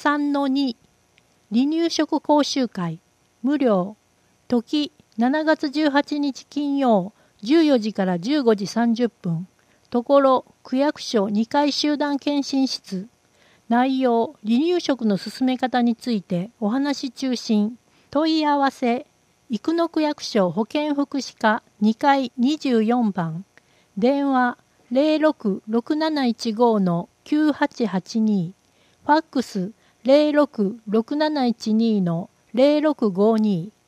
3-2離乳食講習会無料時7月18日金曜14時から15時30分ところ区役所2階集団検診室内容離乳食の進め方についてお話中心問い合わせ生野区役所保健福祉課2階24番電話066715-9882ファックス066712-0652